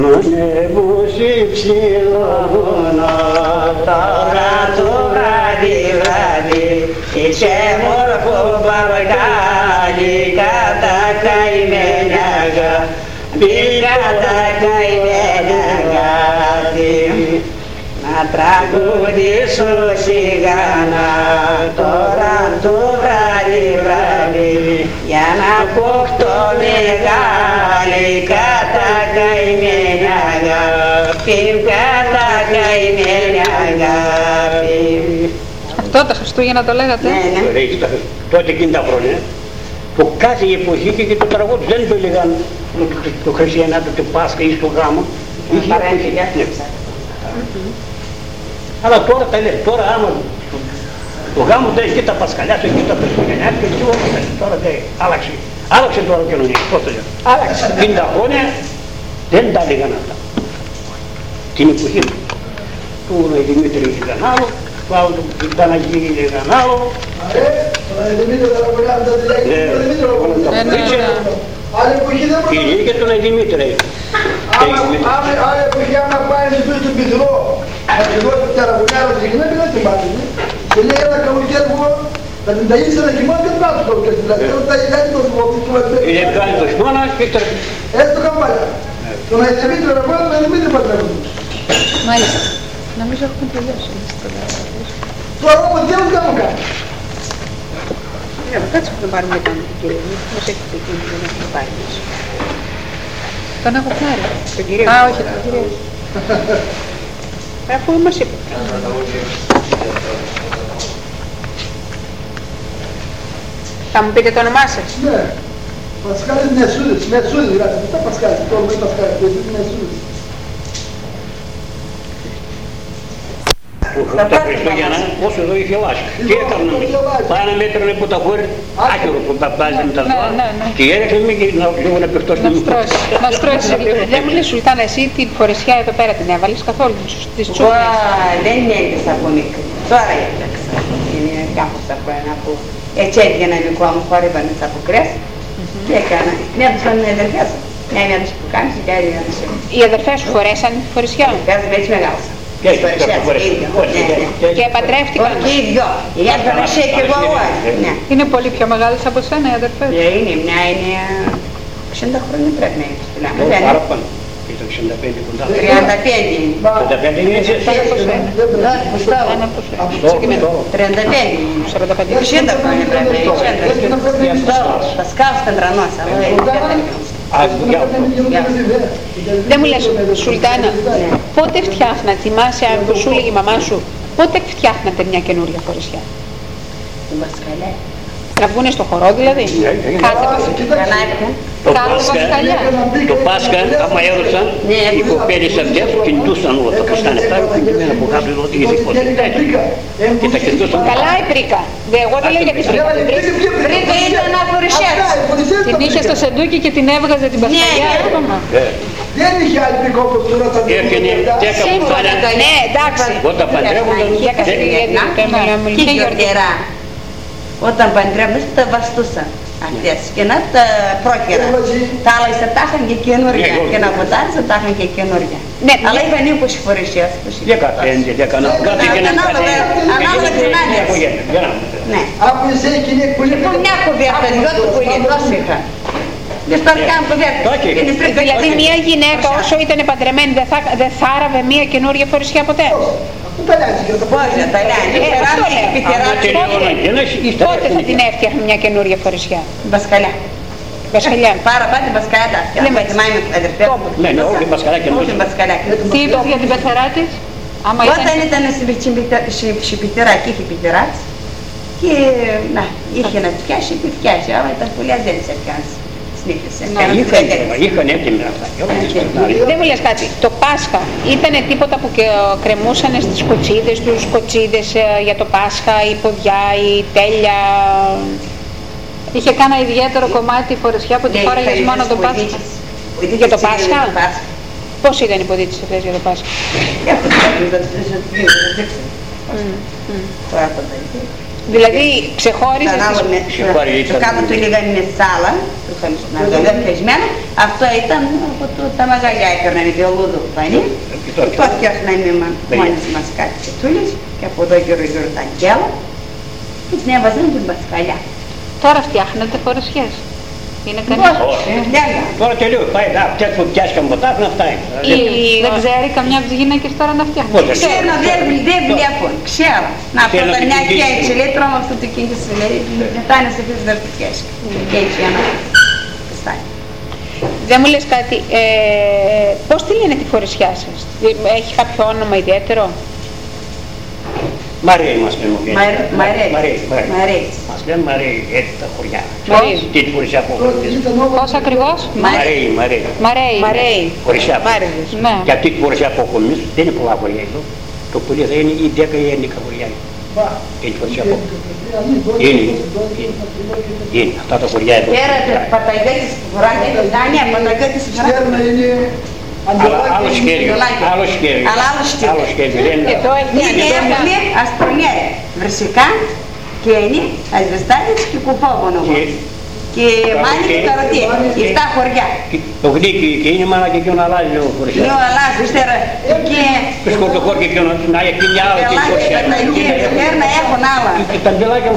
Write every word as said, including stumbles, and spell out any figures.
Ανέβουσε ψηλό βουνό, τώρα το βράδυ βράδυ, είσαι μόρφο παργάλι, κατά καημένη αγάπη, κατά καημένη αγάπη. Να τραγουδήσω σιγάνα, τώρα το βράδυ βράδυ, για να αποκτώ μεγάλη, κατά καημένη αγάπη, κατά καημένη αγάπη. Αυτό τα Χριστούγεννα το λέγατε? Ναι, ναι. Τότε εκείνη τα χρόνια, που κάθε εποχή και το τραγούδι δεν το έλεγαν το Χριστιανά, το Πάσχα ή στο γάμο. Είχε εποχή. Αλλά τώρα τα λέει, τώρα άμα το γάμο δεν έχει και τα Πασχαλιά, και τα Χριστουγεννιάτικα και όλα αυτά. Τώρα δεν άλλαξε. Άλλαξε τώρα και κοινωνία. Πώς το λέω. Άλλαξε. πενήντα χρόνια δεν τα έλεγαν αυτά. Την εποχή του Δημήτρη ήταν άλλο, του άλλου του Παναγίου ήταν άλλο. Και λέει και τον Δημήτρη. Άλλη εποχή άμα πάει στο πιδρό, εγώ τεραγωνιάρος και γυναίκα δεν θυμάται. Και λέει ένα καλοκαίρι που θα την ταΐσει ένα κοιμάται και τράπει το καλοκαίρι. Δηλαδή όταν τα ιδέα είναι το δημοτικό. Είναι κάνει το χειμώνα και τρέχει. Έτσι το κάνουν παλιά. Τον Δημήτρη Ραβάλο, τον Δημήτρη Πατράκου. Μάλιστα. Νομίζω έχουμε τελειώσει. Τώρα όμως δεν μου κάνουν κάτι. Κάτσε που τον πάρουμε πάνω την κυρία μου. Πώς έχετε εκείνη που δεν έχουμε πάρει μέσα. Τον έχω πάρει. Τον κύριο. Α, όχι, τον κύριο. Αφού μας είπε. Θα μου πείτε το όνομά σας? Ναι. Πασχάλης Μεσούδης. Μεσούδης γράφει. Δεν τα Πασχάλης. Το όνομα είναι Πασχάλης. Μεσούδης. Τα Χριστούγεννα, όσο εδώ είχε λάσχη. Τι έκαναν, πάνε μέτρανε από τα χώρια, άκυρο που τα βάζει με τα ζώα και έδειχνε και λίγο να παιχτώ στην μούχα. Να στρώσει λίγο. Δεν μου λες Σουλτάνα, εσύ την φορεσιά εδώ πέρα την έβαλες καθόλου στις τσούκλες? Δεν έπαιξα από μικρή. Τώρα έπαιξα. Είναι κάπως από ένα που έτσι έβγαινα δικό μου, χόρευαν τις αποκρές και έκανα. Μια από τις πάνε οι αδερφές. Μια μια τους που κάνεις και άλλη μια τους. Οι αδερφές σου φορέσαν φορεσιά? Βγάζαμε έτσι μεγάλωσα. Και παντρεύτηκαν? Όχι οι δυο. Η αδερφή και εγώ όχι. Είναι πολύ πιο μεγάλες από σένα οι αδερφές? Είναι, μια είναι εξήντα χρόνια πρέπει να είναι. Παραπάνω. Ήταν εξήντα πέντε κοντά. τριάντα πέντε είναι. τριάντα πέντε είναι έτσι. τριάντα πέντε. εξήντα χρόνια πρέπει να είναι. Πασκάλ ήταν τρανός, αλλά δεν μου λες Σουλτάνα, πότε φτιάχνατε, θυμάσαι που σου έλεγε η μαμά σου, πότε φτιάχνατε μια καινούρια φορεσιά? Την Πασκαλιά. Να βγουνε στο χορό δηλαδή? Κάθε Πασχαλιά. Το Πάσχα, άμα έδωσαν, οι κοπέλες αυτές κινητούσαν όλα τα ποστάνετα και μένα που κάτω εδώ είχε ποτέ. Και τα κινητούσαν. Καλά η πρίκα. Εγώ δεν λέω για την πρίκα. Πρίκα ήταν να φορεσιάζει. Την είχε στο σεντούκι και την έβγαζε την Πασχαλιά. Δεν είχε άλλη πρίκα όπως τώρα θα την πρίκα. Σύμφωνα το ναι, εντάξει. Όταν παντρεύονταν, και γιορτιερά. Όταν παντρεύονταν τα βαστούσαν αυτές και να τα πρόχειρα. Τα άλλα τα είχαν και καινούργια και να ποτάρισαν τα είχαν και καινούργια. Αλλά είχαν είκοσι φορεσιές. δεκαπέντε, δεκαεννιά. Ανάλογα την άδεια. Ναι. Από εσύ εκείνη εκπολή. Λοιπόν μια κουβέρτα, δυο του πολύ, τόσο είχαν. Δεν στο κάνουν κουβέρτα. Δηλαδή μια γυναίκα όσο ήταν παντρεμένη δεν θα άραβε μια καινούργια φορεσιά ποτέ? Πόζα, τα λιάνει. Πότε θα την έφτιαχνε μια καινούρια φορεσιά? Μπασκαλιά. Μπασκαλιά. Πάρα πάντα μπασκαλιά τα έφτιαχνε. Δεν με θυμάμαι με αδερφές. Ναι, ναι, όχι μπασκαλιά και όχι μπασκαλιά. Τι είπες για την πεθερά της? Όταν ήταν σε πεθερά και είχε πεθερά της και να, είχε να τη φτιάσει, τη φτιάσει. Αλλά ήταν πολύ δεν της έφτιασε. Είχαν έτοιμοι αυτά. Δεν μου λες κάτι, το Πάσχα ήταν τίποτα που κρεμούσαν στις κοτσίδες τους, κοτσίδες για το Πάσχα, η ποδιά, η τέλεια? Είχε κάνα ιδιαίτερο κομμάτι η φορεσιά που τη φόραγες μόνο το Πάσχα? Για το Πάσχα? Πώς ήταν οι ποδίτες αυτές για το Πάσχα? Δηλαδή ξεχώριζες Ήταν άλλο τις... με- Ξεχωρίζει, το ήταν- κάτω του λέγανε με σάλα, το είχαμε στην αγκαλιά πιασμένο. Αυτό ήταν από το, τα μαγαζιά έπαιρναν βελούδο πανί. Και το- Το φτιάχναμε μα- Ναι. μόνες μας κάτι τσιτούλες και από εδώ γύρω γύρω τα γκέλα. Και την έβαζαν την πασκαλιά. Τώρα φτιάχνετε φορεσιές. Είναι κανείς... Όχι. Φτιάχναμε. Τώρα τελείω, πάει, να, τέτοιο που πιάστηκαν ποτάφνα, αυτά είναι. Ή δεν ξέρει καμιά από τις γυναίκες τώρα να φτιάχνει. Πότε. Ξέρω, δεν δεν βλέπουν, ξέρω. Να Θέλω πρώτα να μια την και πείσω. έτσι λέει, τρώμε αυτό το κίνηση, λέει, μετά είναι σε αυτές τις πιάσεις. Και έτσι για να στάει. Δεν μου λες κάτι, ε, πώς τη λένε τη φορεσιά σας, έχει κάποιο όνομα ιδιαίτερο? Μαρέι μας λένε. Μαρέ- Μαρέι. Μαρέι, Μαρέι. Μαρέι. Μας λένε Μαρέι, έτσι τα χωριά. Μαρέι. Τι την χωρισιά από Πώς ακριβώς? Μαρέι, Μαρέι. Μαρέι. Μαρέι. Χωρισιά. Ναι. Και αυτή τη χωρισιά που έχουμε εμείς δεν είναι πολλά χωριά εδώ. Το πολύ θα είναι η δέκα ή έντεκα χωριά. Είναι χωρισιά από. Είναι. Είναι αυτά τα χωριά εδώ. Πέρατε παταγέτης φοράνε τα δάνεια, παταγέτης φοράνε. Στέρνα είναι Αλλά άλλο σχέδιο, άλλο σχέδιο. Αλλά άλλο σχέδιο. Άλλο σχέδιο. δεν είναι- Εδώ έχει Είναι έχουμε αστρονιέρε, βρυσικά, κένι, ασβεστάδες και κουφόβονο. Και- Και μάνι και καροτή, οι εφτά χωριά. και- Το γλύκι και είναι μάνα και ποιον αλλάζει λίγο χωρισιά. Λέω αλλάζει, ύστερα και Το σκορτοχώρ και ποιον να έχει μια άλλη και ελάχιστα χωρισιά. τα εκεί, να έχουν άλλα. Και τα μπελάκια